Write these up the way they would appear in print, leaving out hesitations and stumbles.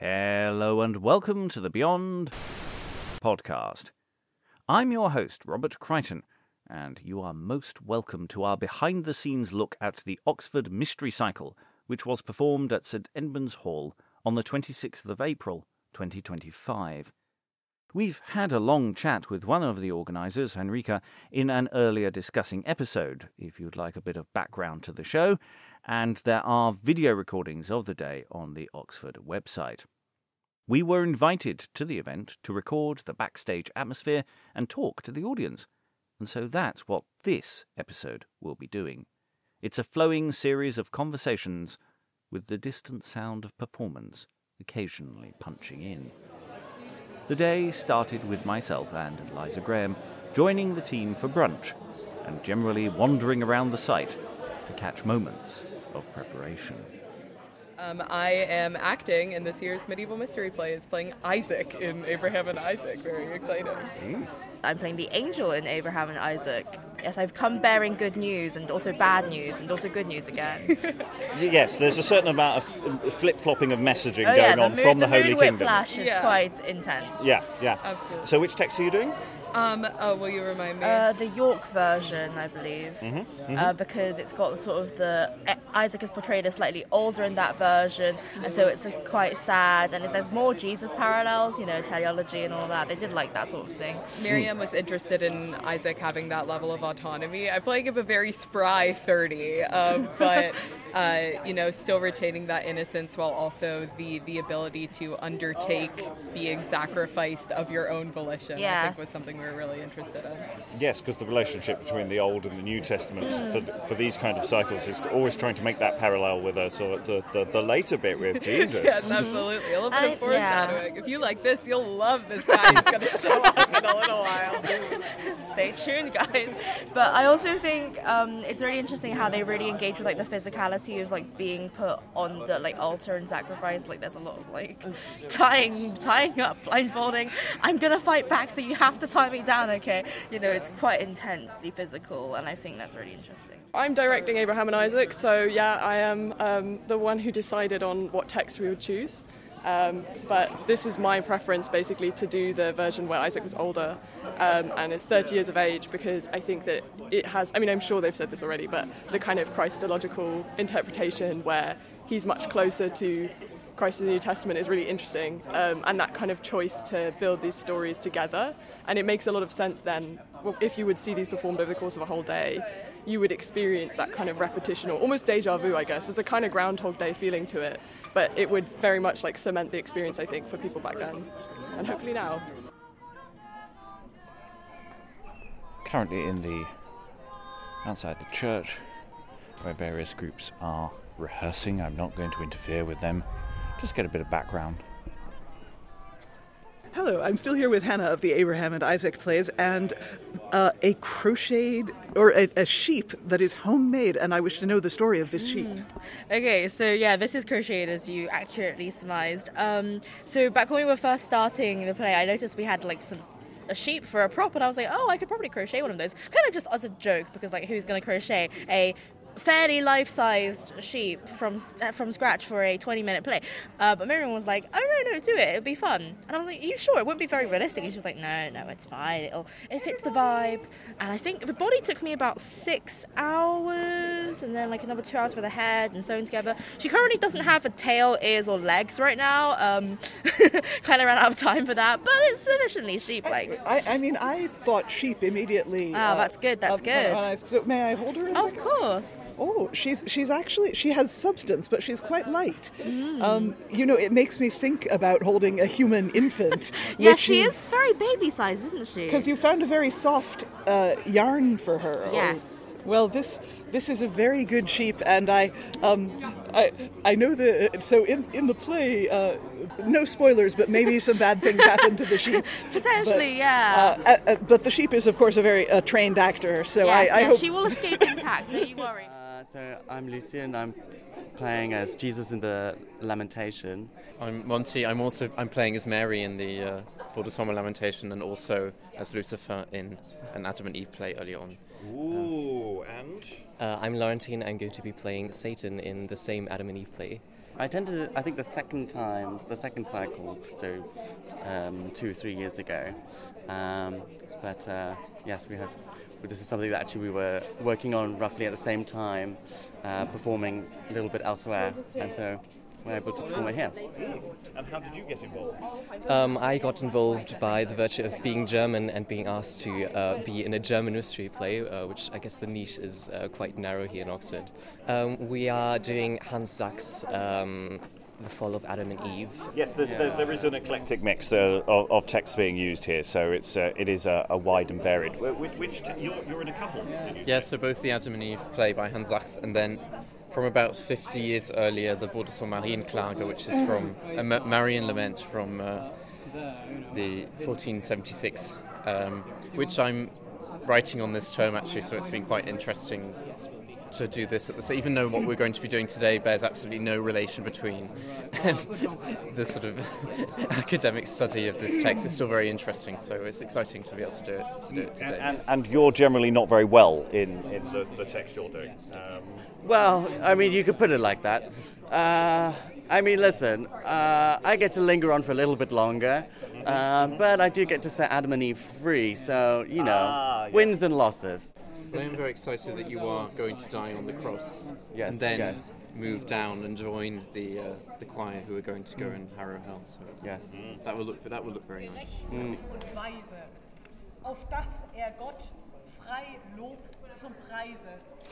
Hello and welcome to the Beyond podcast. I'm your host, Robert Crichton, and you are most welcome to our behind-the-scenes look at the Oxford Mystery Cycle, which was performed at St Edmund's Hall on the 26th of April, 2025. We've had a long chat with one of the organisers, Henrika, in an earlier discussing episode, if you'd like a bit of background to the show, and there are video recordings of the day on the Oxford website. We were invited to the event to record the backstage atmosphere and talk to the audience, and so that's what this episode will be doing. It's a flowing series of conversations with the distant sound of performance occasionally punching in. The day started with myself and Eliza Graham joining the team for brunch and generally wandering around the site to catch moments of preparation. I am acting in this year's medieval mystery play. It's playing Isaac in Abraham and Isaac. Very exciting. I'm playing the angel in Abraham and Isaac. Yes, I've come bearing good news and also bad news and also good news again. Yes, there's a certain amount of flip-flopping of messaging going on from the Holy Kingdom. The mood whiplash is quite intense. Yeah. Absolutely. So which text are you doing? Will you remind me? The York version, I believe, because it's got sort of Isaac is portrayed as slightly older in that version, and so it's quite sad. And if there's more Jesus parallels, teleology and all that, they did like that sort of thing. Miriam was interested in Isaac having that level of autonomy. I'm playing him a very spry 30, but still retaining that innocence while also the ability to undertake being sacrificed of your own volition. Yes. I think was something we were really interested in. Yes, because the relationship between the Old and the New Testament for these kind of cycles is always trying to make that parallel with the later bit with Jesus. Yes, absolutely. A little bit of foreshadowing. Yeah. If you like this, you'll love this guy who's going to show up in a little while. Stay tuned, guys. But I also think it's really interesting how they really engage with the physicality of being put on the altar and sacrifice. There's a lot of tying up, blindfolding. I'm gonna fight back, so you have to tie me down, okay? It's quite intensely physical, and I think that's really interesting. I'm directing Abraham and Isaac, so I am the one who decided on what text we would choose. But this was my preference, basically, to do the version where Isaac was older and is 30 years of age, because I think that it has, I'm sure they've said this already, but the kind of Christological interpretation where he's much closer to Christ in the New Testament is really interesting, and that kind of choice to build these stories together. And it makes a lot of sense then, if you would see these performed over the course of a whole day, you would experience that kind of repetition, or almost deja vu, I guess. There's a kind of Groundhog Day feeling to it, but it would very much cement the experience, I think, for people back then, and hopefully now. Currently outside the church, where various groups are rehearsing. I'm not going to interfere with them. Just get a bit of background. Hello, I'm still here with Hannah of the Abraham and Isaac plays, and a crocheted, or a sheep that is homemade, and I wish to know the story of this sheep. Okay, so this is crocheted, as you accurately surmised. So back when we were first starting the play, I noticed we had a sheep for a prop, and I was like, I could probably crochet one of those, kind of just as a joke, because who's going to crochet a fairly life-sized sheep from scratch for a 20-minute play? But Miriam was like, no, do it, it'll be fun. And I was like, are you sure? It wouldn't be very realistic. And she was like, no, it's fine, it fits the vibe. And I think the body took me about 6 hours, and then another 2 hours for the head and sewn together. She currently doesn't have a tail, ears, or legs right now. Kind of ran out of time for that, but it's sufficiently sheep-like. I thought sheep immediately. That's good. So may I hold her? Of course. Oh, she's actually, she has substance, but she's quite light. It makes me think about holding a human infant. Yes, she is very baby-sized, isn't she? Because you found a very soft yarn for her. Yes. Well, this is a very good sheep, and I know so in the play, no spoilers, but maybe some bad things happen to the sheep. Potentially, but the sheep is, of course, a very trained actor, so yes, I hope she will escape intact. Don't you worry. So I'm Lucy, and I'm playing as Jesus in the Lamentation. I'm Monty. I'm playing as Mary in the Bordesholmer Lamentation, and also as Lucifer in an Adam and Eve play earlier on. Ooh, and? I'm Laurentine. I'm going to be playing Satan in the same Adam and Eve play. I attended, I think, the second cycle, so 2-3 years ago. Yes, this is something that actually we were working on roughly at the same time, performing a little bit elsewhere, and so we're able to perform it here. And how did you get involved? I got involved by the virtue of being German and being asked to be in a German mystery play, which I guess the niche is quite narrow here in Oxford. We are doing Hans Sachs' The Fall of Adam and Eve. Yes, there is an eclectic mix of texts being used here, so it is a wide and varied. You're in a couple, did you say? Yeah, so both the Adam and Eve play by Hans Sachs, and then from about 50 years earlier, the Borders von Marienklage, which is from a Marian lament from the 1476, which I'm writing on this term actually, so it's been quite interesting to do this at even though what we're going to be doing today bears absolutely no relation between the sort of academic study of this text. It's still very interesting, so it's exciting to be able to do it today. And you're generally not very well in the text you're doing. Well, I mean, you could put it like that. I mean, listen, I get to linger on for a little bit longer, but I do get to set Adam and Eve free, so, wins and losses. I am very excited that you are going to die on the cross, yes, and then move down and join the choir who are going to go in Harrow Hell. So yes, that will look very nice. Weise, auf dass Gott frei Lob zum Preise.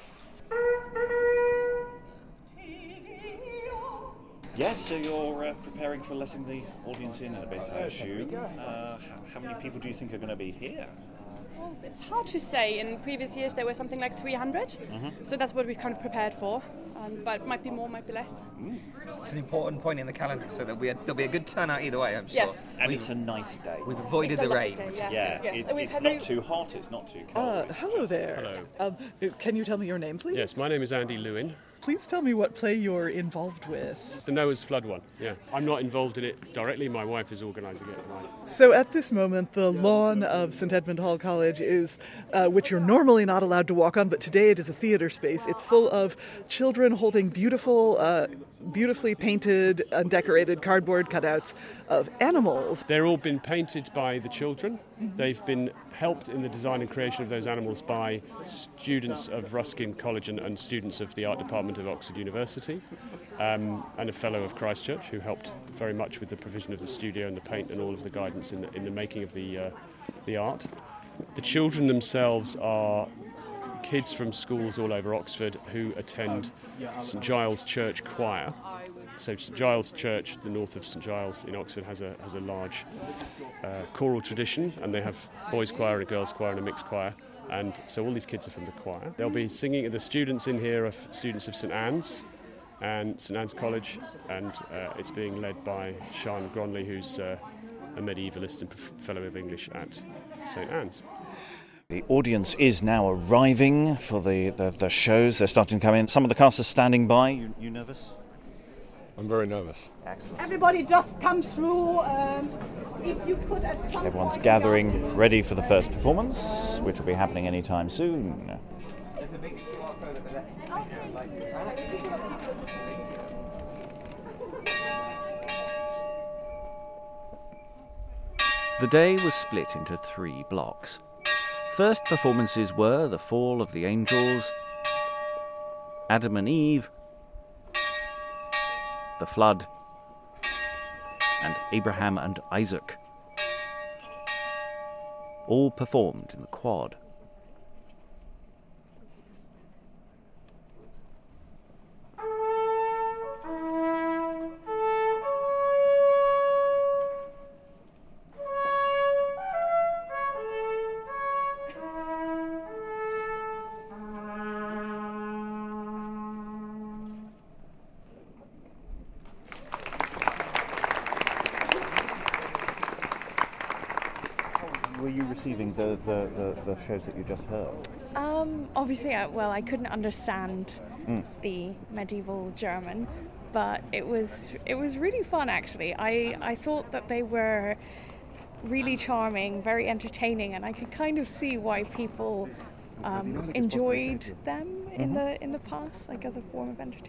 Yes, so you're preparing for letting the audience in a bit, I assume. How many people do you think are going to be here? Well, it's hard to say. In previous years there were something like 300, so that's what we kind of prepared for. But it might be more, might be less. It's an important point in the calendar, so there'll be a good turnout either way, I'm sure. Yes. And it's a nice day. We've avoided the rain. It's not too hot, it's not too cold. Hello there. Hello. Can you tell me your name, please? Yes, my name is Andy Lewin. Please tell me what play you're involved with. It's the Noah's Flood one, yeah. I'm not involved in it directly, my wife is organising it. So at this moment, the lawn of St Edmund Hall College is, which you're normally not allowed to walk on, but today it is a theatre space. It's full of children holding beautifully painted and decorated cardboard cutouts of animals. They're all been painted by the children. They've been helped in the design and creation of those animals by students of Ruskin College and students of the art department of Oxford University, and a fellow of Christ Church who helped very much with the provision of the studio and the paint and all of the guidance in the making of the art. The children themselves are kids from schools all over Oxford who attend St Giles Church Choir. So St Giles Church, the north of St Giles in Oxford, has a large choral tradition, and they have boys' choir and a girls' choir and a mixed choir. And so all these kids are from the choir. They'll be singing. The students in here are students of St Anne's and St Anne's College, and it's being led by Sian Gronley, who's a medievalist and Fellow of English at St Anne's. The audience is now arriving for the shows. They're starting to come in. Some of the cast are standing by. You nervous? I'm very nervous. Excellent. Everybody just come through. If you could at some Everyone's point gathering ready for the first performance, which will be happening anytime soon. The day was split into 3 blocks. First performances were The Fall of the Angels, Adam and Eve, The Flood, and Abraham and Isaac, all performed in the quad. Were you receiving the shows that you just heard? Obviously, I couldn't understand the medieval German, but it was really fun actually. I thought that they were really charming, very entertaining, and I could kind of see why people enjoyed them in the past, like as a form of entertainment.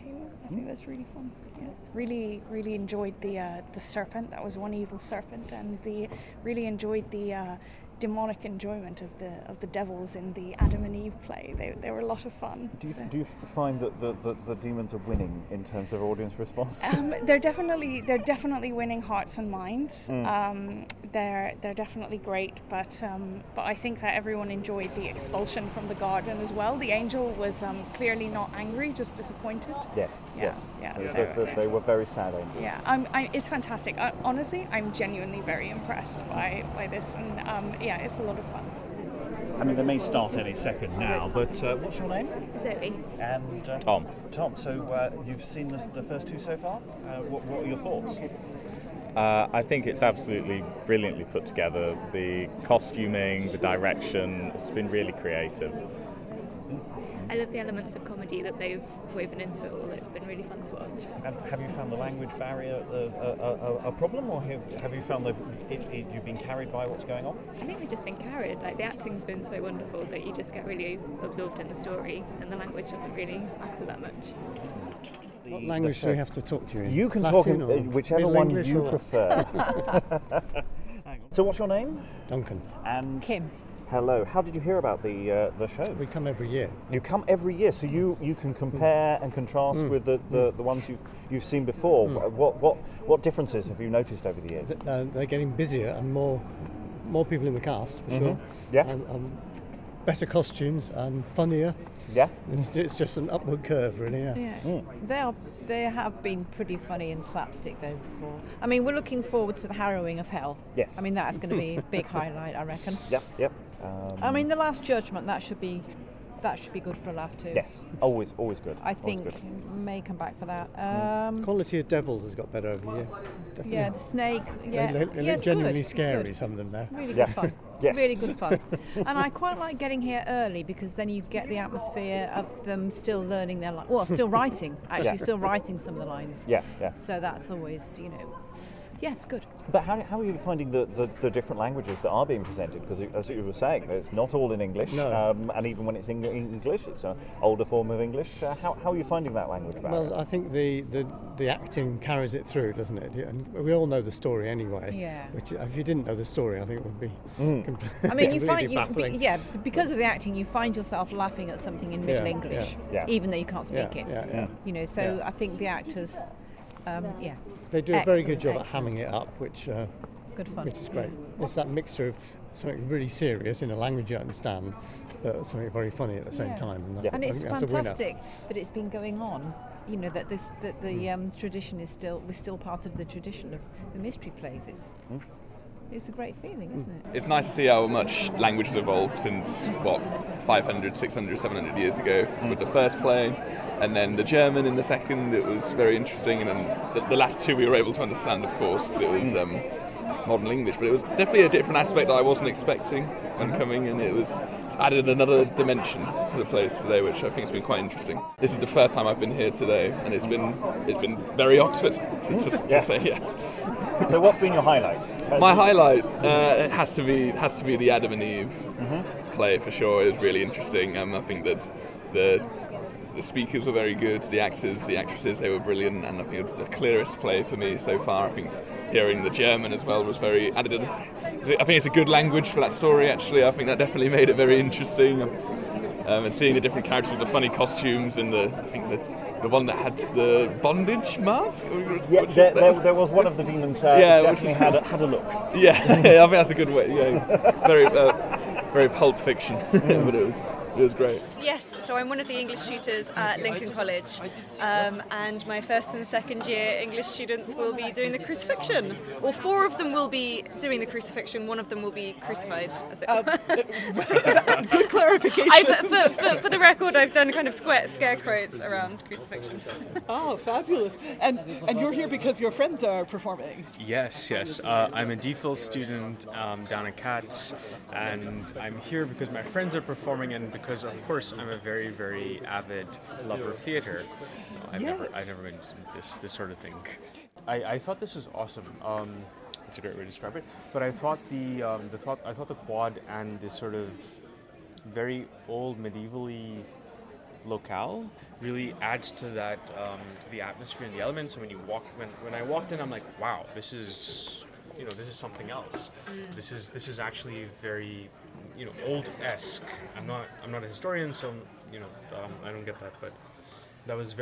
I think that's really fun. Yeah. Really enjoyed the serpent. That was one evil serpent, and really enjoyed the demonic enjoyment of the devils in the Adam and Eve play. They were a lot of fun. Do you find that the demons are winning in terms of audience response? They're definitely winning hearts and minds. They're definitely great, but I think that everyone enjoyed the expulsion from the garden as well. The angel was clearly not angry, just disappointed. Yes. So, they were very sad angels. Yeah, it's fantastic. Honestly, I'm genuinely very impressed by this, and it's a lot of fun. I mean, they may start any second now, but what's your name? Zoe. And Tom. Tom, so you've seen the first two so far. What are your thoughts? I think it's absolutely brilliantly put together. The costuming, the direction, it's been really creative. I love the elements of comedy that they've woven into it all. It's been really fun to watch. And have you found the language barrier a problem, or have you found that you've been carried by what's going on? I think we've just been carried. Like, the acting's been so wonderful that you just get really absorbed in the story, and the language doesn't really matter that much. What language do we have to talk to you in? You can Latin talk in or whichever Middle one English you or- prefer. So what's your name? Duncan. And Kim. Hello. How did you hear about the show? We come every year. You come every year, so you can compare and contrast with the ones you've seen before. What differences have you noticed over the years? They're getting busier and more people in the cast, for sure. Yeah. And better costumes and funnier. Yeah. It's just an upward curve, really. Yeah. They have been pretty funny and slapstick though before. I mean, we're looking forward to the harrowing of hell. Yes. I mean, that's going to be a big highlight, I reckon. Yep. I mean, the Last Judgment, that should be good for a laugh too. Yes, always good. I think may come back for that. Quality of Devils has got better over the year. Definitely. Yeah, the snake. Yeah, They look it's genuinely good. scary. It's Some of them there. really good fun. Yes. Really good fun. And I quite like getting here early because then you get the atmosphere of them still learning their still writing. Actually, still writing some of the lines. Yeah. So that's always, yes, good. But how are you finding the different languages that are being presented? Because as you were saying, it's not all in English, and even when it's in English, it's an older form of English. How are you finding that language barrier? Well, I think the acting carries it through, doesn't it? And we all know the story anyway. Yeah. Which, if you didn't know the story, I think it would be. I mean, you really find baffling. because of the acting, you find yourself laughing at something in Middle English, even though you can't speak it. Yeah. I think the actors. They do a very good job excellent. at hamming it up, which good fun. which is great. It's that mixture of something really serious in a language you understand, but something very funny at the same time. And it's that's a winner. fantastic that it's been going on. That the tradition we're still part of the tradition of the mystery plays. It's a great feeling, isn't it? It's nice to see how much language has evolved since, 500, 600, 700 years ago with the first play, and then the German in the second. It was very interesting, and then the last two we were able to understand, of course, because it was modern English, but it was definitely a different aspect that I wasn't expecting when coming, and it's added another dimension to the place today, which I think has been quite interesting. This is the first time I've been here today, and it's been very Oxford to say. So what's been your highlight? My highlight has to be the Adam and Eve play for sure. It was really interesting. I think that the speakers were very good, the actors, the actresses, they were brilliant, and I think the clearest play for me so far. I think hearing the German as well was I think it's a good language for that story, actually. I think that definitely made it very interesting. And seeing the different characters with the funny costumes and I think the one that had the bondage mask? Yeah, there was one of the demons definitely had a look. Yeah, I think that's a good way. Yeah, very Pulp Fiction, but it was great. Yes, so I'm one of the English tutors at Lincoln College, and my first and second year English students will be doing the crucifixion. Well, 4 of them will be doing the crucifixion, 1 of them will be crucified. As it Good clarification. For the record, I've done kind of scarecrows around crucifixion. Oh, fabulous. And you're here because your friends are performing. Yes. I'm a DPhil student down at CATS, and I'm here because my friends are performing and because, of course, I'm a very, very avid lover of theatre. I've never been to this sort of thing. I thought this was awesome. It's a great way to describe it. But I thought the quad and this sort of very old medievally locale really adds to that to the atmosphere and the elements. So when I walked in, I'm like, wow, this is something else. This is actually very old-esque. I'm not a historian, so I don't get that, but that was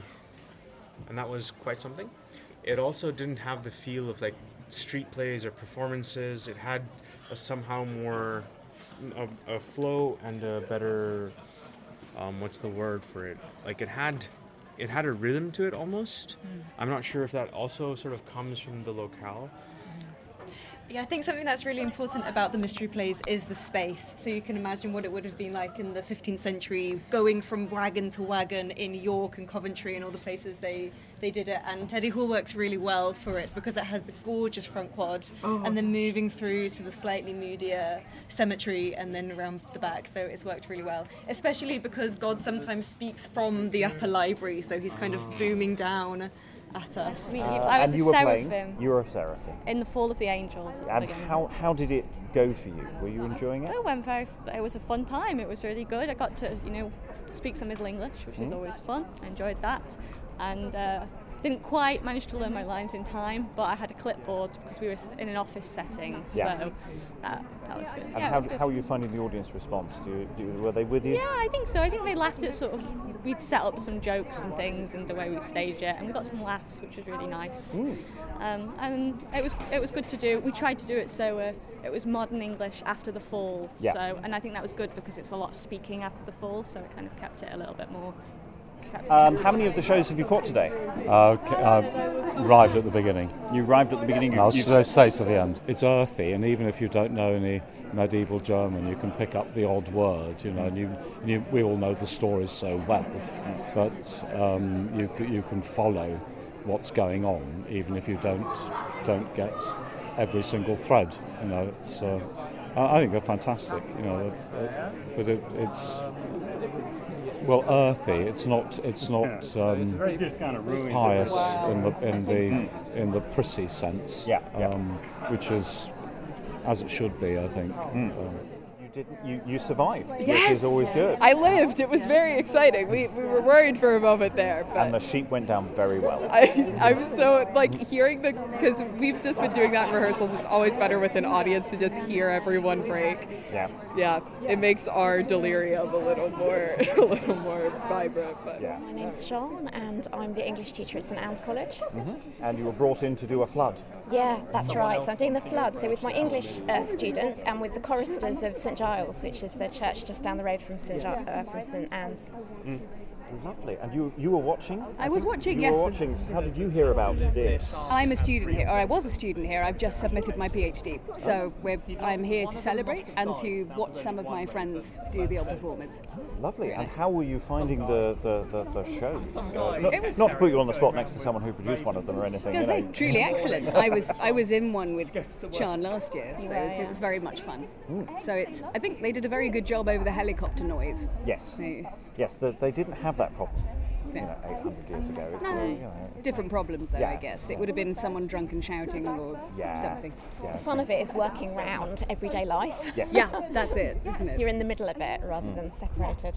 quite something. It also didn't have the feel of like street plays or performances. It had a somehow more a flow and a better what's the word for it? Like it had a rhythm to it almost. I'm not sure if that also sort of comes from the locale. Yeah, I think something that's really important about the mystery plays is the space. So you can imagine what it would have been like in the 15th century, going from wagon to wagon in York and Coventry and all the places they did it. And Teddy Hall works really well for it because it has the gorgeous front quad and then moving through to the slightly moodier cemetery and then around the back. So it's worked really well, especially because God sometimes speaks from the upper library. So he's kind of booming down at us. I was and you were playing. You were a seraphim in the Fall of the Angels. And how did it go for you? Were you enjoying it? It was a fun time. It was really good. I got to speak some Middle English, which is always fun. I enjoyed that, and didn't quite manage to learn my lines in time, but I had a clipboard because we were in an office setting, so that was good. And how were you finding the audience response? Were they with you? Yeah, I think so. I think they laughed at we'd set up some jokes and things and the way we'd stage it, and we got some laughs, which was really nice. And it was good to do. We tried to do it so it was modern English after the fall, and I think that was good because it's a lot of speaking after the fall, so it kind of kept it a little bit more. How many of the shows have you caught today? Arrived at the beginning. You arrived at the beginning? I'll stay to the end. It's earthy, and even if you don't know any medieval German, you can pick up the odd word, and we all know the stories so well, but you can follow what's going on, even if you don't get every single thread. It's I think they're fantastic. But it's. Well, earthy. It's not pious in the prissy sense. Which is as it should be, I think. You survived, yes! Which is always good. I lived. It was very exciting. We were worried for a moment there. But and the sheep went down very well. I was so, hearing because we've just been doing that in rehearsals. It's always better with an audience to just hear everyone break. Yeah, it makes our delirium a little more vibrant. But. Yeah. My name's Sean, and I'm the English teacher at St Anne's College. And you were brought in to do a flood. Yeah, that's right. So I'm doing the flood. So with my English students and with the choristers of St Giles, which is the church just down the road from St Anne's. Lovely. And you were watching? I was watching, yes. You were watching. How did you hear about this? I'm a student here, or I was a student here. I've just submitted my PhD. So I'm here to celebrate and to watch some of my friends do the old performance. Lovely. And how were you finding the shows? Not to put you on the spot next to someone who produced one of them or anything. Truly excellent. I was in one with Sean last year, so it was very much fun. So I think they did a very good job over the helicopter noise. Yes. Yes, they didn't have that problem. 800 years ago. It's different problems, though, I guess. It would have been someone drunk and shouting or something. The fun of it is working round everyday life. Yes. Yeah, that's it, isn't it? You're in the middle of it rather than separated.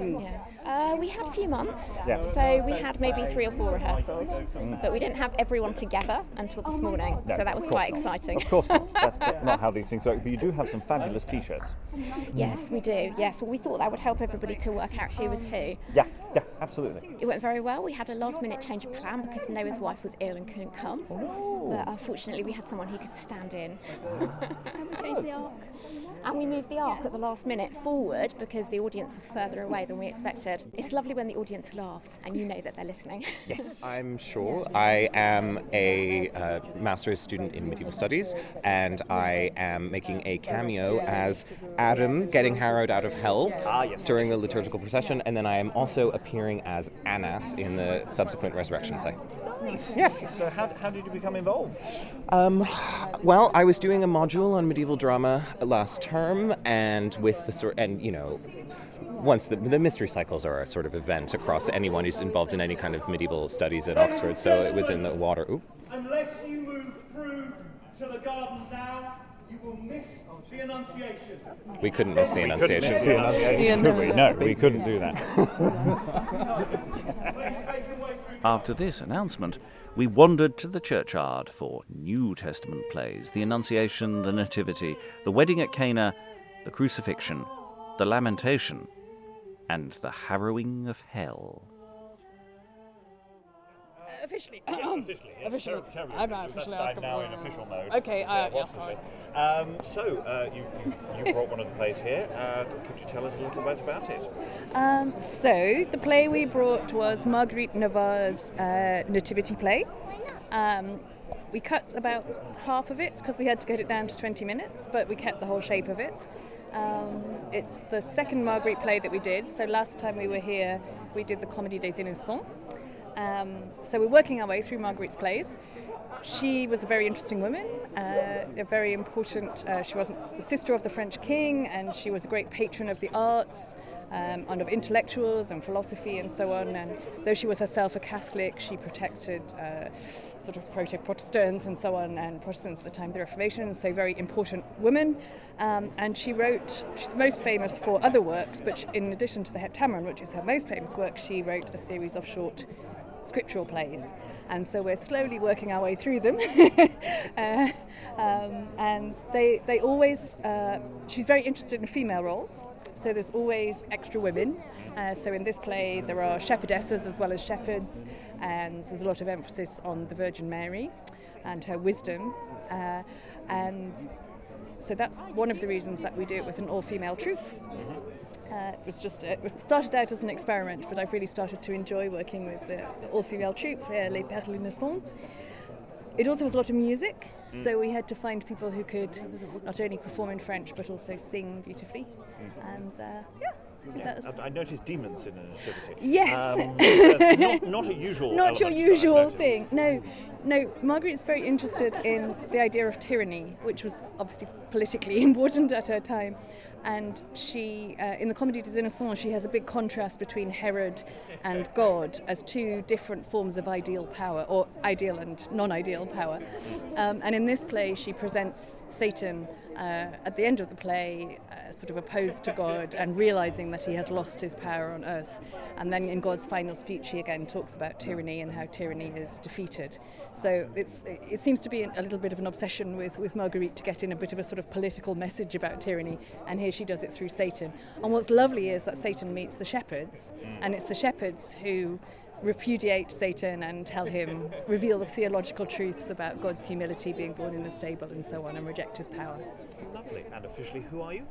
We had a few months, so we had maybe 3 or 4 rehearsals, but we didn't have everyone together until this morning, so that was quite exciting. Of course not. That's not how these things work, but you do have some fabulous T-shirts. Yes, we do. Yes, well, we thought that would help everybody to work out who was who. Yeah, absolutely. It went very well. We had a last-minute change of plan because Noah's wife was ill and couldn't come. But unfortunately, we had someone who could stand in. We changed the arc. And we moved the arc at the last minute forward because the audience was further away than we expected. It's lovely when the audience laughs and you know that they're listening. Yes. I'm Shaw. I am a master's student in medieval studies, and I am making a cameo as Adam getting harrowed out of hell during the liturgical procession, and then I am also appearing as Annas in the subsequent resurrection play. Nice. Yes. So how did you become involved? Well, I was doing a module on medieval drama last term, and with once the mystery cycles are a sort of event across anyone who's involved in any kind of medieval studies at Oxford, so it was in the water. Unless you move through to the garden now, We couldn't miss the Annunciation. Could we? No, we couldn't do that. After this announcement, we wandered to the churchyard for New Testament plays: the Annunciation, the Nativity, the Wedding at Cana, the Crucifixion, the Lamentation, and the Harrowing of Hell. Officially. Officially. I'm not officially asking. I'm now in official mode. Okay, yes. You brought one of the plays here. Could you tell us a little bit about it? So the play we brought was Marguerite Navarre's Nativity play. We cut about half of it because we had to get it down to 20 minutes, but we kept the whole shape of it. It's the second Marguerite play that we did. So last time we were here, we did the Comédie des Innocents. So we're working our way through Marguerite's plays. She was a very interesting woman, a very important, she was the sister of the French king, and she was a great patron of the arts and of intellectuals and philosophy and so on. And though she was herself a Catholic, she protected sort of Protestants and so on, and Protestants at the time of the Reformation, so a very important woman. And she's most famous for other works, but in addition to the Heptameron, which is her most famous work, she wrote a series of short scriptural plays, and so we're slowly working our way through them. And they always, she's very interested in female roles, so there's always extra women. So in this play there are shepherdesses as well as shepherds, and there's a lot of emphasis on the Virgin Mary and her wisdom, and so that's one of the reasons that we do it with an all-female troupe. It was started out as an experiment, but I've really started to enjoy working with the all-female troupe, Les Perles Innocentes. It also has a lot of music, so we had to find people who could not only perform in French but also sing beautifully. And I noticed demons in the Nativity. Yes, not a usual. Not your usual thing. No. Marguerite's very interested in the idea of tyranny, which was obviously politically important at her time. And she, in the Comédie des Innocents, she has a big contrast between Herod and God as two different forms of ideal power, or ideal and non-ideal power. And in this play, she presents Satan at the end of the play, sort of opposed to God and realizing that he has lost his power on earth. And then in God's final speech, he again talks about tyranny and how tyranny is defeated. So it seems to be a little bit of an obsession with Marguerite to get in a bit of a sort of political message about tyranny, and here she does it through Satan. And what's lovely is that Satan meets the shepherds, and it's the shepherds who repudiate Satan and reveal the theological truths about God's humility, being born in a stable and so on, and reject his power. Lovely. And officially, who are you?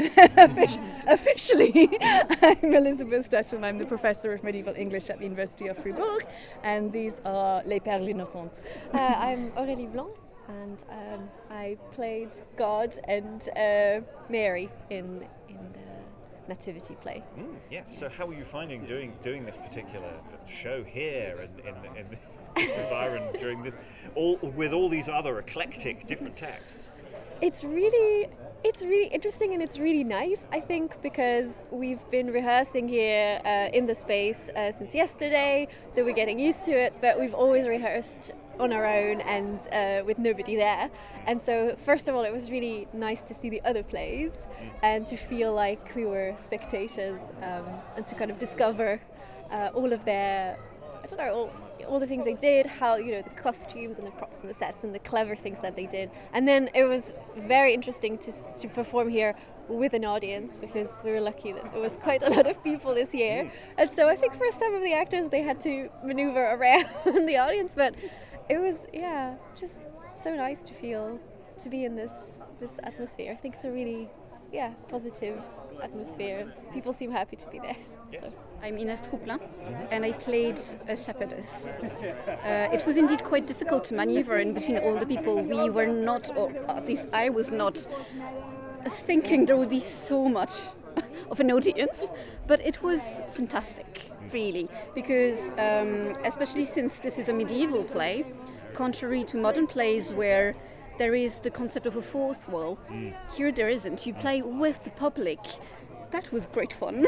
Officially, I'm Elizabeth Dutton. I'm the Professor of Medieval English at the University of Fribourg, and these are Les Perles Innocentes. I'm Aurélie Blanc, and I played God and Mary in the Nativity play. Yes. So how are you finding doing this particular show here in this environment during this, with all these other eclectic different texts? It's really interesting, and it's really nice, I think, because we've been rehearsing here in the space since yesterday, so we're getting used to it, but we've always rehearsed on our own and with nobody there. And so first of all, it was really nice to see the other plays and to feel like we were spectators, and to kind of discover all of their, all the things they did, how, the costumes and the props and the sets and the clever things that they did. And then it was very interesting to perform here with an audience, because we were lucky that there was quite a lot of people this year. And so I think for some of the actors, they had to maneuver around the audience, but it was, just so nice to be in this atmosphere. I think it's a really, positive atmosphere. People seem happy to be there. Yes. So. I'm Inès Trouplin, and I played a shepherdess. It was indeed quite difficult to maneuver in between all the people. We were not, or at least I was not, thinking there would be so much of an audience, but it was fantastic, really, because especially since this is a medieval play, contrary to modern plays where there is the concept of a fourth wall, here there isn't. You play with the public. That was great fun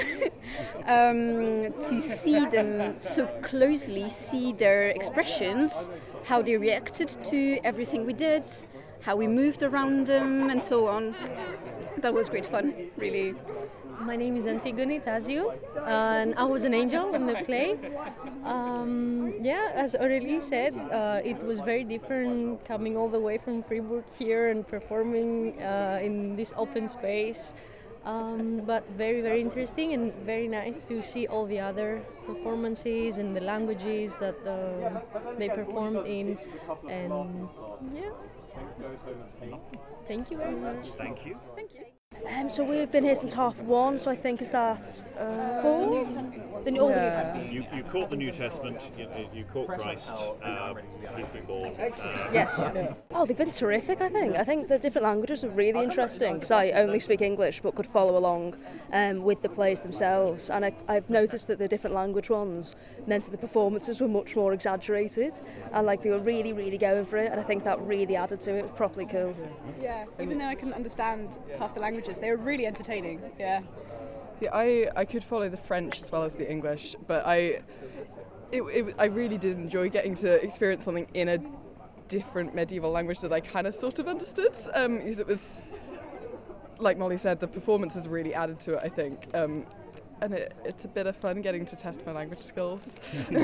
to see them so closely, see their expressions, how they reacted to everything we did, how we moved around them, and so on. That was great fun, really. My name is Antigone Tazio, and I was an angel in the play. As Aurélie said, it was very different coming all the way from Fribourg here and performing in this open space. But very, very interesting and very nice to see all the other performances and the languages that they performed in. And thank you very much. Thank you. Thank you. So we've been here since 1:30, so I think is that 4? The New Testament. You caught the New Testament, you caught Christ, he's been born. Yes. Oh, they've been terrific, I think. I think the different languages are really interesting, because I only speak English but could follow along with the plays themselves. And I've noticed that the different language ones meant that the performances were much more exaggerated, and like they were really, really going for it, and I think that really added to it. It was properly cool. Yeah, even though I couldn't understand half the languages, they were really entertaining. Yeah, I could follow the French as well as the English, but I really did enjoy getting to experience something in a different medieval language that I kind of sort of understood, because it was, like Molly said, the performances really added to it, I think. And it's a bit of fun getting to test my language skills.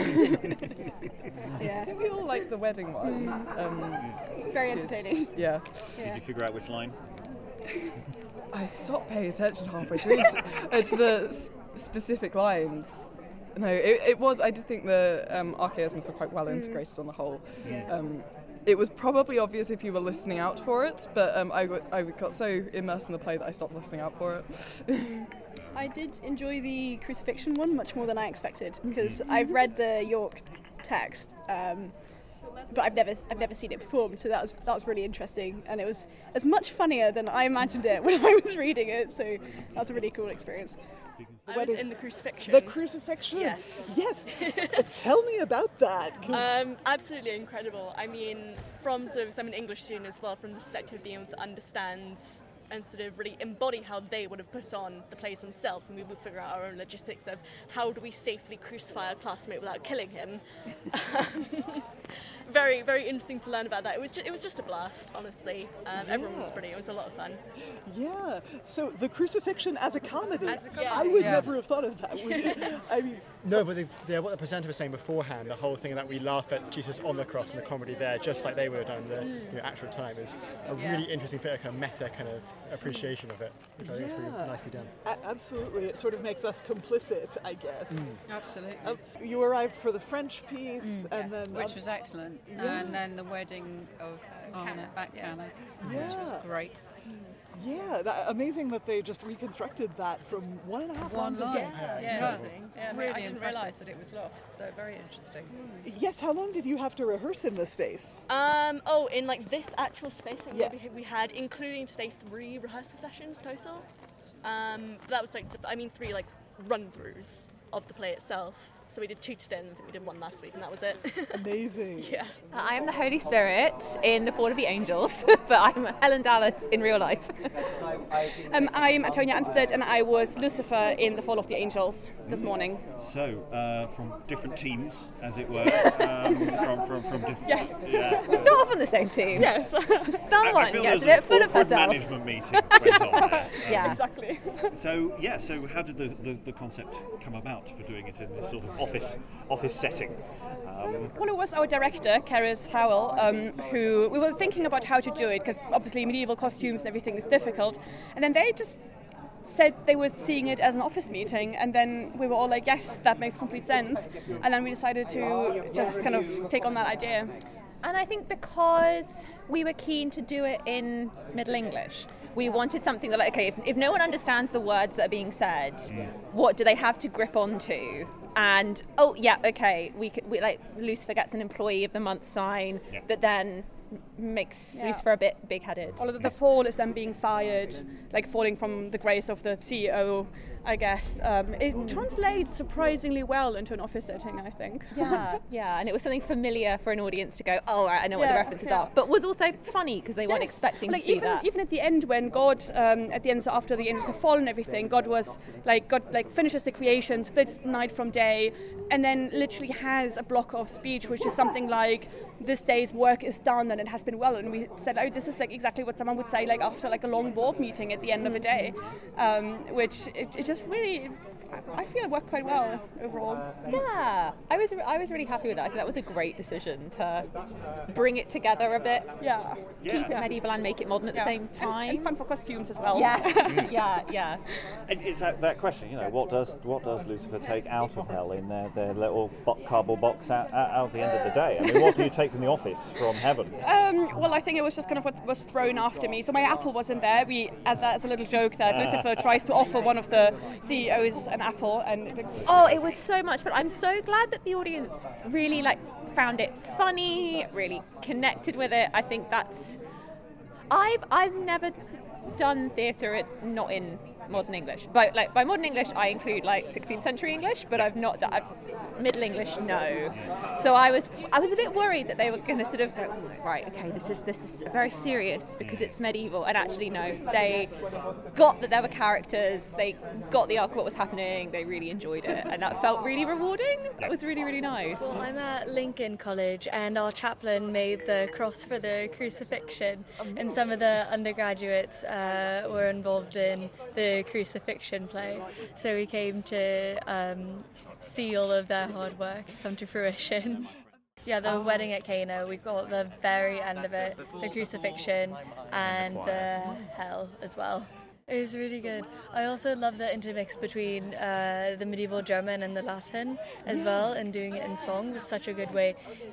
Yeah. I think we all like the wedding one. It's very entertaining. Yeah. Did you figure out which line? I stopped paying attention halfway through to the specific lines. No, it was. I did think the archaisms were quite well integrated on the whole. It was probably obvious if you were listening out for it, but I got so immersed in the play that I stopped listening out for it. I did enjoy the crucifixion one much more than I expected, because I've read the York text, but I've never seen it performed, so that was really interesting, and it was much funnier than I imagined it when I was reading it. So that was a really cool experience. I was in the crucifixion. The crucifixion? Yes. Yes. Tell me about that. Absolutely incredible. I mean, from sort of, I'm an English student as well, from the perspective of being able to understand and sort of really embody how they would have put on the plays themselves, and we would figure out our own logistics of how do we safely crucify our classmate without killing him. Very, very interesting to learn about that. It was just a blast, honestly. Everyone was brilliant. It was a lot of fun. Yeah. So the crucifixion as a comedy. Yeah. I would never have thought of that. Would you? I mean, no, but what the presenter was saying beforehand, the whole thing that we laugh at Jesus on the cross and the comedy there, just like they would have done the actual time, is a really interesting bit of kind of meta kind of appreciation of it, which I think is pretty nicely done. Absolutely. It sort of makes us complicit, I guess. Absolutely. You arrived for the French piece, and then which was excellent. And then the wedding of Canna, which was great. Yeah, amazing that they just reconstructed that from 1.5 lines of text. Really I didn't realise that it was lost, so very interesting. Yes, how long did you have to rehearse in this space? In like this actual space we had, including today, 3 rehearsal sessions total. That was 3 like run-throughs of the play itself. So we did 2 today, and I think we did 1 last week, and that was it. Amazing. Yeah. I am the Holy Spirit in The Fall of the Angels, but I'm Helen Dallas in real life. I'm Antonia Anstead, and I was Lucifer in The Fall of the Angels this morning. So, from different teams, as it were. from different... Yes. Yeah. We start off on the same team. Yes. Someone gets a bit full of herself. Management meeting went on there. Yeah. Exactly. So how did the concept come about for doing it in this sort of office setting? Well, it was our director, Karis Howell, who we were thinking about how to do it, because obviously medieval costumes and everything is difficult, and then they just said they were seeing it as an office meeting, and then we were all like, yes, that makes complete sense, and then we decided to just kind of take on that idea. And I think because we were keen to do it in Middle English, we wanted something that, like, okay, if no one understands the words that are being said, what do they have to grip onto? And we like Lucifer gets an Employee of the Month sign that then makes Lucifer a bit big-headed. All of the fall is them being fired, like falling from the grace of the CEO, I guess. It translates surprisingly well into an office setting, I think. Yeah, and it was something familiar for an audience to go, oh, right, I know what the references are. But was also funny because they weren't expecting to see that. Even at the end, when God, at the end, so after the end of the fall and everything, God finishes the creation, splits night from day, and then literally has a block of speech, which is something like, this day's work is done and it has been well. And we said, oh, this is like exactly what someone would say like after like a long board meeting at the end of a day, which it just really, I feel it worked quite well overall. Yeah, I was really happy with that. I think that was a great decision to bring it together a bit. Keep it medieval and make it modern at the same time. And fun for costumes as well. Yeah. And it's that question, what does Lucifer take out of hell in their little cardboard box at the end of the day? I mean, what do you take from the office from heaven? Well, I think it was just kind of what was thrown after me. So my apple wasn't there. We had that as a little joke that Lucifer tries to offer one of the CEOs an apple, and it was so much fun. I'm so glad that the audience really found it funny, really connected with it. I think that's I've never done theatre not in modern English. By modern English, I include 16th century English, but I've not done Middle English. No. So I was a bit worried that they were going to sort of go, right, okay, this is very serious because it's medieval, and actually no, they got that there were characters, they got the arc of what was happening, they really enjoyed it, and that felt really rewarding. That was really, really nice. Well, I'm at Lincoln College, and our chaplain made the cross for the crucifixion, and some of the undergraduates were involved in the crucifixion play, so we came to see all of their hard work come to fruition. Yeah, the wedding at Cana, we got the very end of it, the crucifixion and the hell as well. It was really good. I also love the intermix between the medieval German and the Latin as well, and doing it in song was such a good way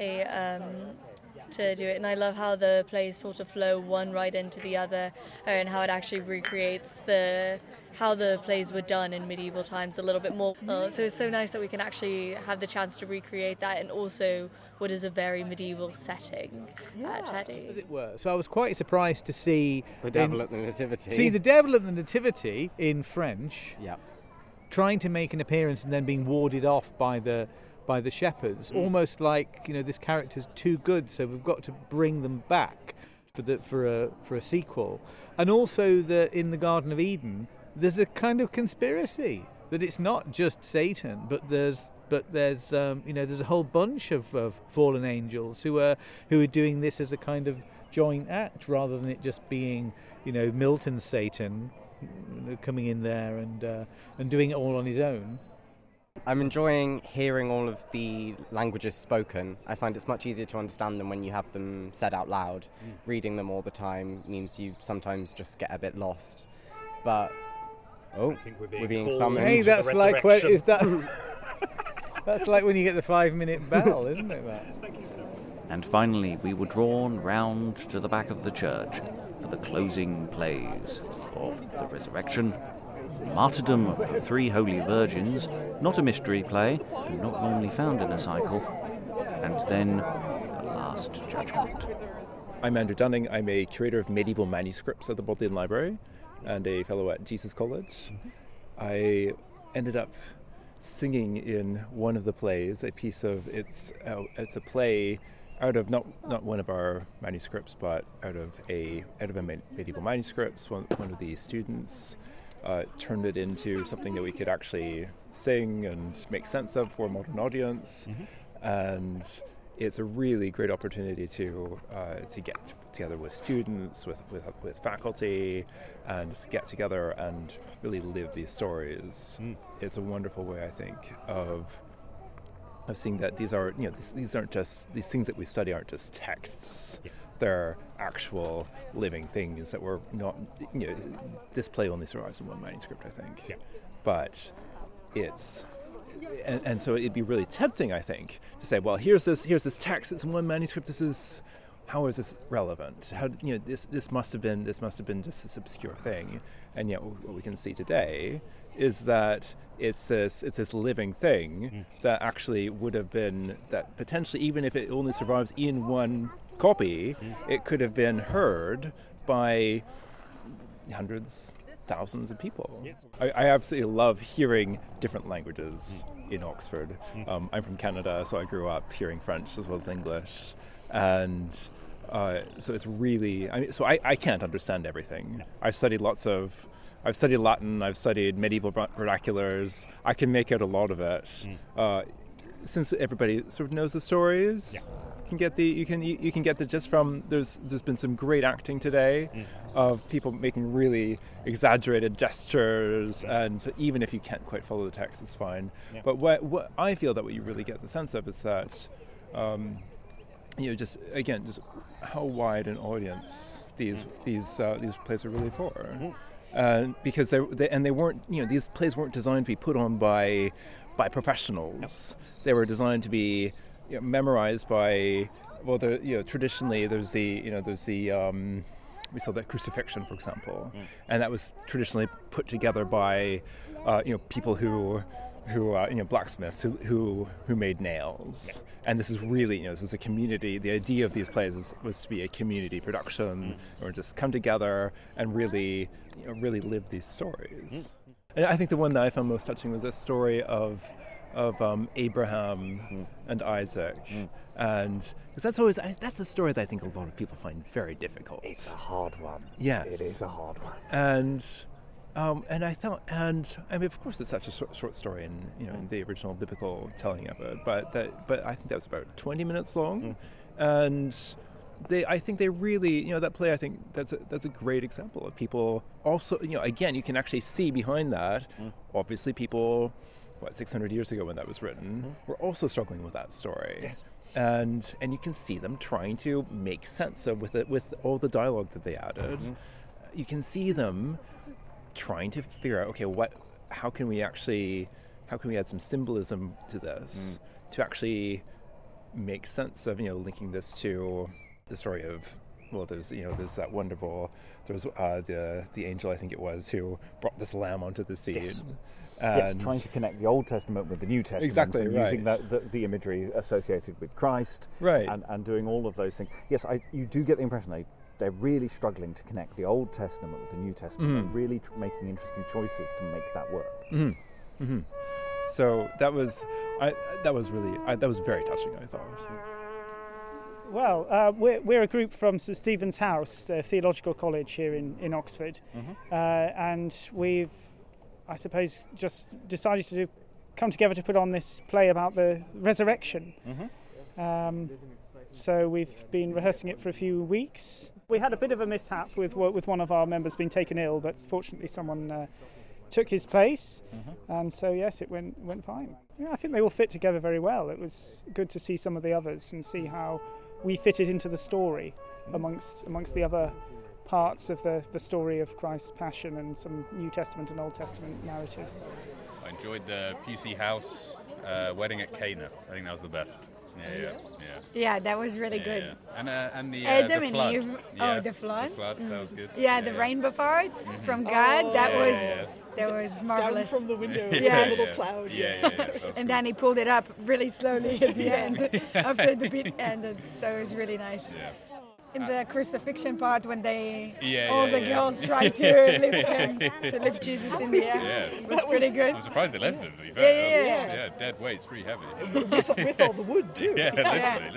to do it. And I love how the plays sort of flow one right into the other, and how it actually recreates how the plays were done in medieval times a little bit more. So it's so nice that we can actually have the chance to recreate that, and also what is a very medieval setting at Teddy. As it were. So I was quite surprised to see the Devil at the Nativity. See the Devil at the Nativity in French, trying to make an appearance and then being warded off by the shepherds, almost like this character's too good, so we've got to bring them back for a sequel. And also that in the Garden of Eden, there's a kind of conspiracy that it's not just Satan, but there's a whole bunch of fallen angels who are doing this as a kind of joint act, rather than it just being Milton's Satan coming in there and doing it all on his own. I'm enjoying hearing all of the languages spoken. I find it's much easier to understand them when you have them said out loud. Reading them all the time means you sometimes just get a bit lost. But I think we're being summoned. Hey, that's like that's like when you get the 5-minute bell, isn't it? That? Thank you, sir. And finally, we were drawn round to the back of the church for the closing plays of The Resurrection, Martyrdom of the Three Holy Virgins, not a mystery play, and not normally found in a cycle, and then The Last Judgment. I'm Andrew Dunning. I'm a curator of medieval manuscripts at the Bodleian Library and a fellow at Jesus College. I ended up singing in one of the plays, a piece of it's a play out of not one of our manuscripts, but out of a medieval manuscripts. One of the students turned it into something that we could actually sing and make sense of for a modern audience, and it's a really great opportunity to get together with students, with faculty, and just get together and really live these stories. It's a wonderful way, I think, of seeing that these aren't just these things that we study aren't just texts. They're actual living things that were not. This play only survives in one manuscript, I think. But it's. And so it'd be really tempting, I think, to say, well, here's this text that's in one manuscript. How is this relevant? This must have been just this obscure thing. And yet, what we can see today is that it's this living thing that actually would have been, that potentially, even if it only survives in one copy, it could have been heard by hundreds, thousands of people. Yes. I absolutely love hearing different languages in Oxford. I'm from Canada, so I grew up hearing French as well as English, and so it's really. I can't understand everything. I've studied Latin. I've studied medieval vernaculars. I can make out a lot of it. Since everybody sort of knows the stories, you can get the gist from. There's been some great acting today of people making really exaggerated gestures, and so even if you can't quite follow the text, it's fine. Yeah. But what I feel that what you really get the sense of is that, just how wide an audience these plays are really for. Because they weren't, these plays weren't designed to be put on by professionals. They were designed to be memorized by, traditionally there's the we saw that Crucifixion, for example, and that was traditionally put together by people who blacksmiths who made nails. And this is really, this is a community. The idea of these plays was to be a community production, or just come together and really live these stories. And I think the one that I found most touching was a story of Abraham and Isaac, and because that's a story that I think a lot of people find very difficult. It's a hard one. Yes, it is a hard one. And I thought, of course, it's such a short story in the original biblical telling of it, but I think that was about 20 minutes long, and I think they really, that play, I think that's a great example of people also, again, you can actually see behind that, obviously people, 600 years ago when that was written, were also struggling with that story. Yes. And you can see them trying to make sense of with all the dialogue that they added. You can see them trying to figure out, okay, how can we add some symbolism to this to actually make sense of linking this to the story of, there's that wonderful, there was the angel, I think it was, who brought this lamb onto the scene. Yes. Yes, trying to connect the Old Testament with the New Testament, exactly, and right. Using the imagery associated with Christ, right, and doing all of those things. Yes, you do get the impression they're really struggling to connect the Old Testament with the New Testament, and really making interesting choices to make that work. So that was very touching, I thought. Well, we're a group from St Stephen's House, the theological college here in Oxford, and we've, I suppose, just decided to come together to put on this play about the resurrection. So we've been rehearsing it for a few weeks. We had a bit of a mishap with one of our members being taken ill, but fortunately someone took his place, and so yes, it went fine. Yeah, I think they all fit together very well. It was good to see some of the others and see how we fitted into the story amongst the other parts of the story of Christ's Passion and some New Testament and Old Testament narratives. I enjoyed the Pusey House wedding at Cana. I think that was the best. Yeah, that was really good. Yeah. And the Adam flood. and Eve. Yeah, the flood. The flood, that was good. Yeah, the rainbow part from God. That was marvelous. Down from the window, yes. a little cloud. And then he pulled it up really slowly at the end after the beat ended. So it was really nice. Yeah. In the crucifixion part, when the girls tried to lift him, to lift Jesus in the air, it was pretty good. I'm surprised they left him. To be fair. Yeah. Dead weight's pretty heavy. with all the wood too. Yeah, literally.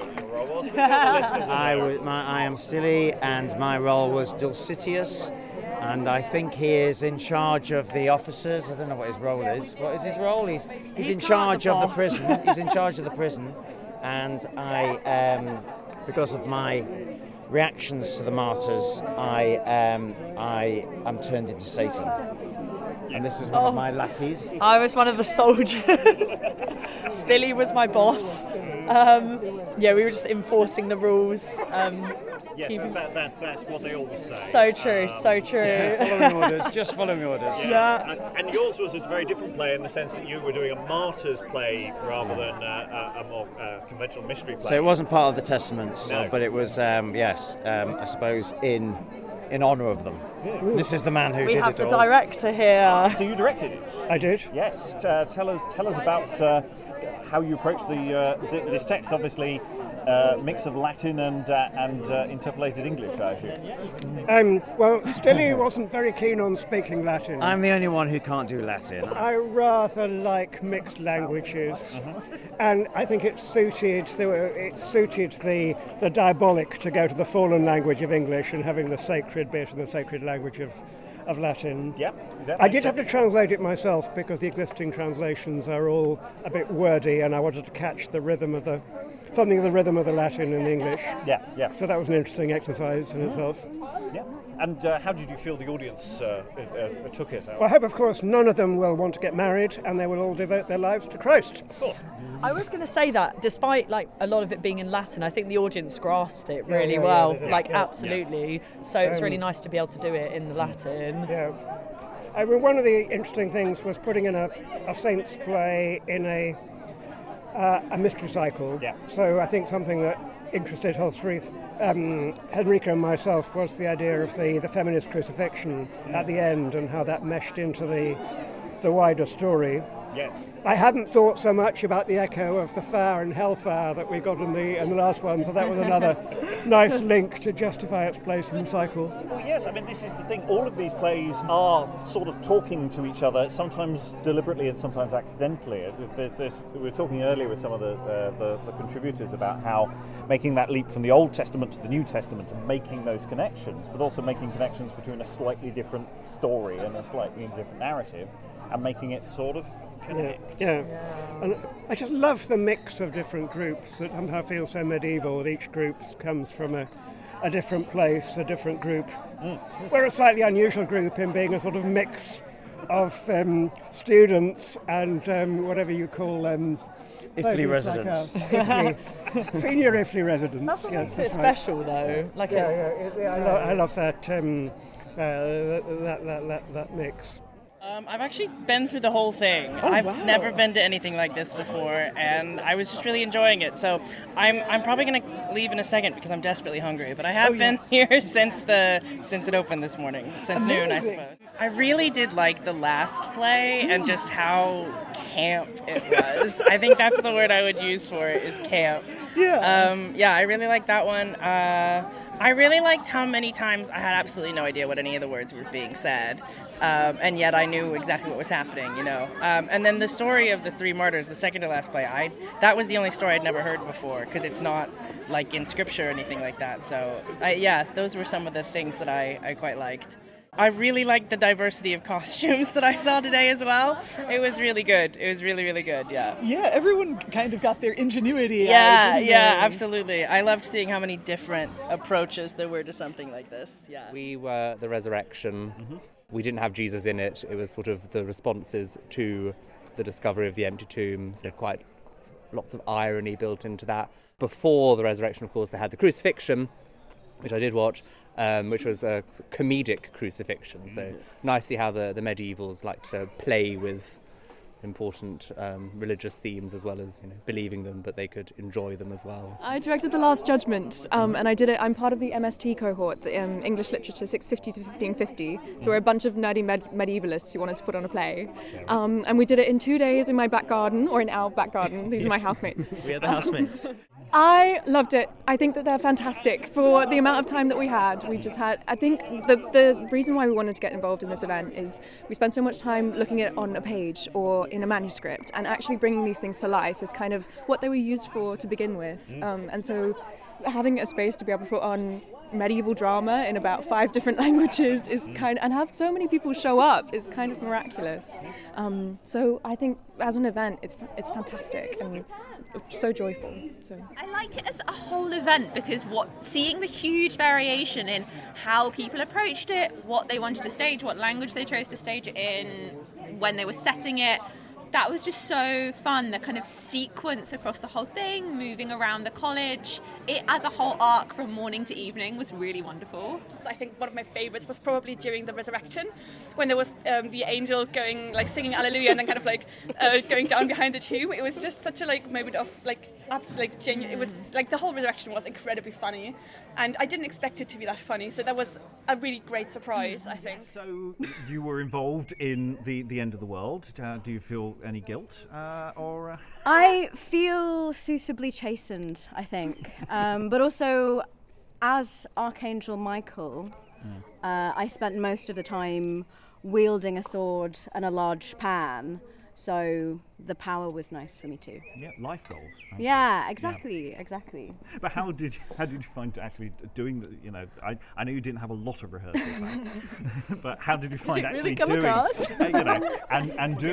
I am Silly, and my role was Dulcitius, and I think he is in charge of the officers. I don't know what his role is. What is his role? He's in charge of the prison. He's in charge of the prison, and I, because of my reactions to the martyrs, I am turned into Satan. And this is one of my lackeys. I was one of the soldiers. Stilly was my boss. We were just enforcing the rules. Yes, that's what they always say. So true, so true. Yeah, following orders, just following orders. Yeah. And yours was a very different play in the sense that you were doing a martyrs play rather than a more conventional mystery play. So it wasn't part of the Testaments, No. but it was, I suppose, in honour of them. This is the man who we did it all. have the director here. So you directed it? I did. Yes. Tell us about how you approached this text. Obviously, mix of Latin and interpolated English, I assume. Well, Stilly wasn't very keen on speaking Latin. I'm the only one who can't do Latin. I rather like mixed languages, and I think it suited the diabolic to go to the fallen language of English and having the sacred bit and the sacred language of Latin. Yep. I did have to translate it myself because the existing translations are all a bit wordy, and I wanted to catch the rhythm of the Latin and the English. Yeah. So that was an interesting exercise in itself. Yeah. And how did you feel the audience took it? Well, I hope, of course, none of them will want to get married, and they will all devote their lives to Christ. Of course. I was going to say that, despite a lot of it being in Latin, I think the audience grasped it really Yeah, well. they did. Absolutely. So it's really nice to be able to do it in the Latin. Yeah. I mean, one of the interesting things was putting in a saints play in a mystery cycle. Yeah. So I think something that interested Henrika and myself was the idea of the feminist crucifixion at the end and how that meshed into the wider story. Yes. I hadn't thought so much about the echo of the fire and hellfire that we got in the last one, so that was another nice link to justify its place in the cycle. Well, yes, I mean, this is the thing. All of these plays are sort of talking to each other, sometimes deliberately and sometimes accidentally. We were talking earlier with some of the contributors about how making that leap from the Old Testament to the New Testament and making those connections, but also making connections between a slightly different story and a slightly different narrative, and making it sort of connect. Yeah. And I just love the mix of different groups that somehow feel so medieval, that each group comes from a different place, a different group. We're a slightly unusual group in being a sort of mix of students and whatever you call IFLI residents. Senior IFLI residents. That's what makes it right. special, though. I love that that mix. I've actually been through the whole thing. I've never been to anything like this before, and I was just really enjoying it. So I'm probably going to leave in a second because I'm desperately hungry. But I have been here since it opened this morning, since noon, I suppose. I really did like the last play and just how camp it was. I think that's the word I would use for it, is camp. Yeah. I really liked that one. I really liked how many times I had absolutely no idea what any of the words were being said. And yet I knew exactly what was happening, And then the story of the three martyrs, the second to last play, that was the only story I'd never heard before, because it's not like in scripture or anything like that. So, those were some of the things that I quite liked. I really liked the diversity of costumes that I saw today as well. It was really good. It was really, really good, yeah. Yeah, everyone kind of got their ingenuity out. Yeah, absolutely. I loved seeing how many different approaches there were to something like this, yeah. We were the resurrection. We didn't have Jesus in it. It was sort of the responses to the discovery of the empty tombs. Quite lots of irony built into that. Before the resurrection, of course, they had the crucifixion, which I did watch, which was a comedic crucifixion. So nice to see how the medievals like to play with important religious themes as well as believing them, but they could enjoy them as well. I directed The Last Judgment, and I did it. I'm part of the MST cohort, the English Literature 650 to 1550. So we're a bunch of nerdy medievalists who wanted to put on a play, and we did it in 2 days in my back garden, or in our back garden. These are my housemates. We are the housemates. I loved it. I think that they're fantastic for the amount of time that we had. We just had, I think the reason why we wanted to get involved in this event is we spent so much time looking at it on a page or in a manuscript, and actually bringing these things to life is kind of what they were used for to begin with. And so having a space to be able to put on medieval drama in about 5 different languages and have so many people show up is kind of miraculous. So I think as an event, it's fantastic and so joyful. So I liked it as a whole event because seeing the huge variation in how people approached it, what they wanted to stage, what language they chose to stage it in, when they were setting it. That was just so fun, the kind of sequence across the whole thing, moving around the college. It as a whole arc from morning to evening was really wonderful. I think one of my favourites was probably during the resurrection, when there was the angel going, like singing Alleluia and then kind of like going down behind the tomb. It was just such a moment of absolute genuine. It was like the whole resurrection was incredibly funny, and I didn't expect it to be that funny. So that was a really great surprise, I think. So you were involved in the end of the world. Do you feel any guilt or? I feel suitably chastened, I think, but also as Archangel Michael, I spent most of the time wielding a sword and a large pan. So the power was nice for me too. Yeah, life goals. Right? Yeah, exactly. But how did you find actually doing the? I know you didn't have a lot of rehearsals, but how did you find actually come doing? Across? And do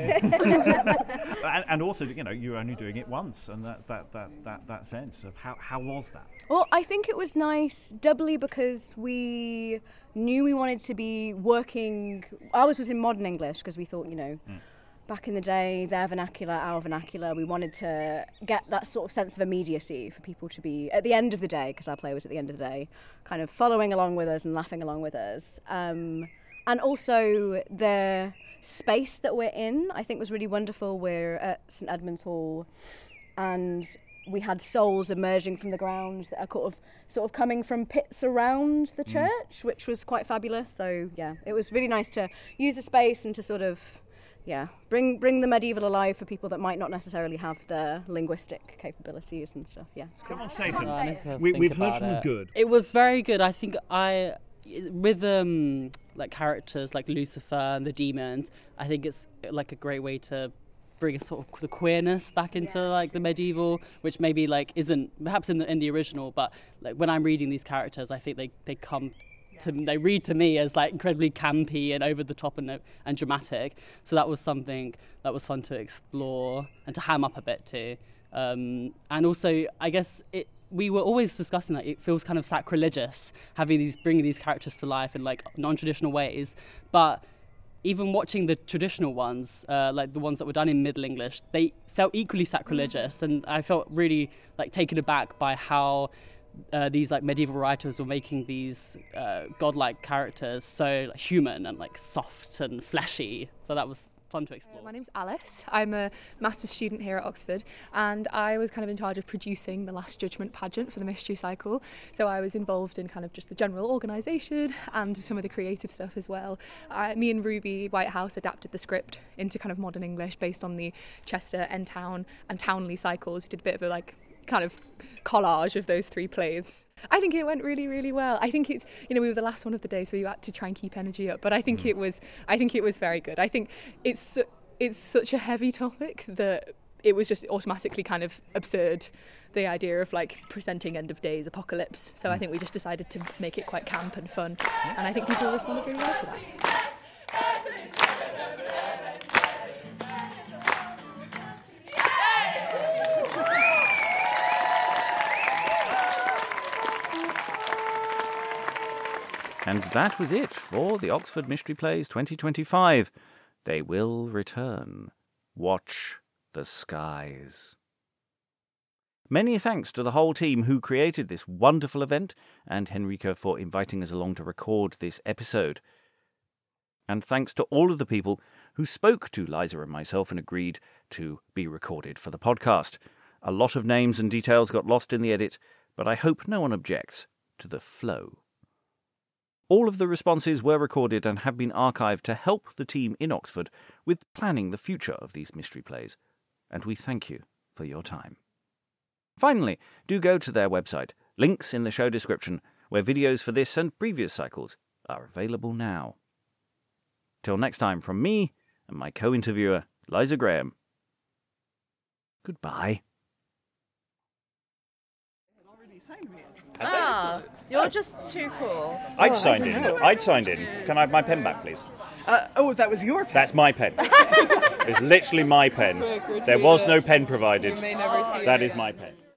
and also you're only doing it once, and that sense of how was that? Well, I think it was nice doubly because we knew we wanted to be working. Ours was in modern English because we thought back in the day, their vernacular, our vernacular, we wanted to get that sort of sense of immediacy for people to be, at the end of the day, because our play was at the end of the day, kind of following along with us and laughing along with us. And also the space that we're in, I think was really wonderful. We're at St Edmund's Hall, and we had souls emerging from the ground that are sort of coming from pits around the church, which was quite fabulous. So yeah, it was really nice to use the space and to sort of bring the medieval alive for people that might not necessarily have the linguistic capabilities and stuff. Yeah. Come on, Satan. We've heard from the good. It was very good. I think with characters like Lucifer and the demons, I think it's like a great way to bring a sort of the queerness back into the medieval, which maybe isn't perhaps in the original, but when I'm reading these characters, I think they read to me as incredibly campy and over the top and dramatic. So that was something that was fun to explore and to ham up a bit too. And also, I guess we were always discussing that it feels kind of sacrilegious bringing these characters to life in non-traditional ways. But even watching the traditional ones, the ones that were done in Middle English, they felt equally sacrilegious, and I felt really taken aback by how these medieval writers were making these godlike characters so human and soft and fleshy. So that was fun to explore. My name's Alice. I'm a master's student here at Oxford, and I was kind of in charge of producing the Last Judgment pageant for the Mystery Cycle. So I was involved in kind of just the general organisation and some of the creative stuff as well. Me and Ruby Whitehouse adapted the script into kind of modern English based on the Chester, N-Town and Townley cycles. We did a bit of a kind of collage of those 3 plays. I think it went really, really well. I think it's, we were the last one of the day, so you had to try and keep energy up. But I think it was very good. I think it's such a heavy topic that it was just automatically kind of absurd, the idea of presenting end of days apocalypse. So I think we just decided to make it quite camp and fun, and I think people responded really well to that. And that was it for the Oxford Mystery Plays 2025. They will return. Watch the skies. Many thanks to the whole team who created this wonderful event, and Henrika for inviting us along to record this episode. And thanks to all of the people who spoke to Liza and myself and agreed to be recorded for the podcast. A lot of names and details got lost in the edit, but I hope no one objects to the flow. All of the responses were recorded and have been archived to help the team in Oxford with planning the future of these mystery plays, and we thank you for your time. Finally, do go to their website, links in the show description, where videos for this and previous cycles are available now. Till next time, from me and my co-interviewer, Liza Graham. Goodbye. It already signed me. You're just too cool. I'd signed in. Can I have my pen back, please? That was your pen. That's my pen. It's literally my pen. There was no pen provided. You may never see it That is again. my pen.